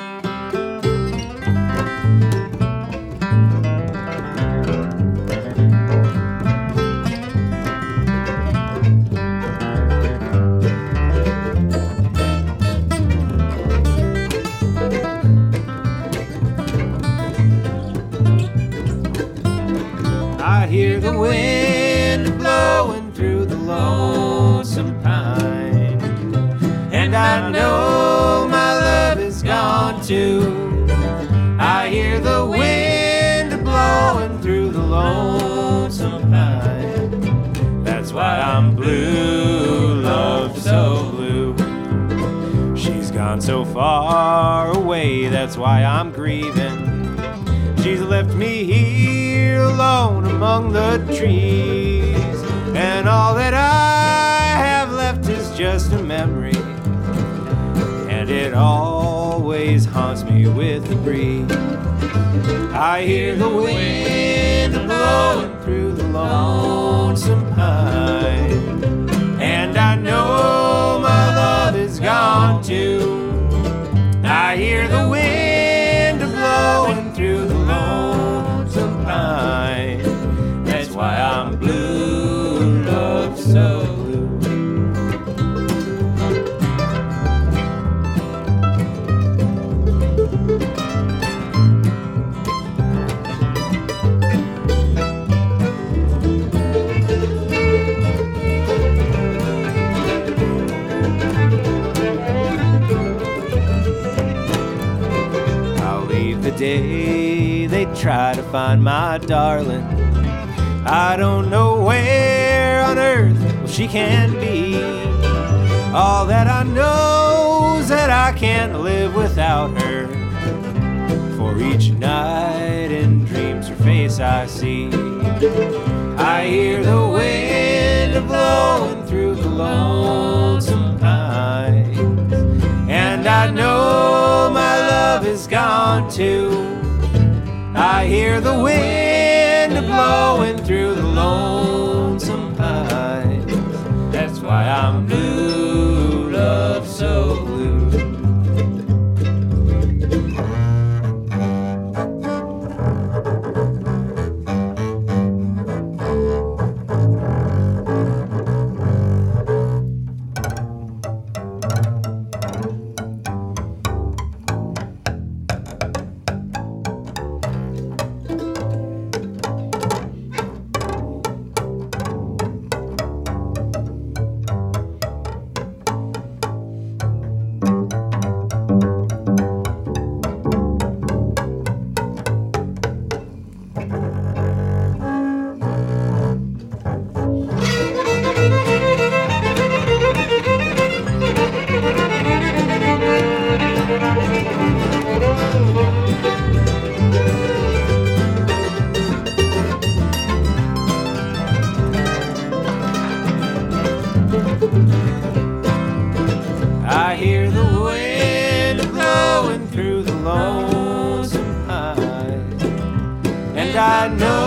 I hear the wind blowing through the lonesome pine, and I know my love is gone too. I hear the wind blowing through the lonesome pine. That's why I'm blue, love so blue. She's gone so far away, that's why I'm grieving. She's left me here alone among the trees, and all that I have left is just a memory, and it always haunts me with the breeze. I hear the wind blowing through the lonesome pine, and I know my love is gone too. I hear the wind blowing through the lonesome pine. That's why I'm blue, love so blue. The day they try to find my darling, I don't know where on earth she can be. All that I know is that I can't live without her, for each night in dreams her face I see. I hear the wind blowing through the lonesome pines, and I know my love is gone too. I hear the wind blowing through the lonesome pines. That's why I'm blue, love so blue. I hear the wind blowing through the lonesome pine, and I know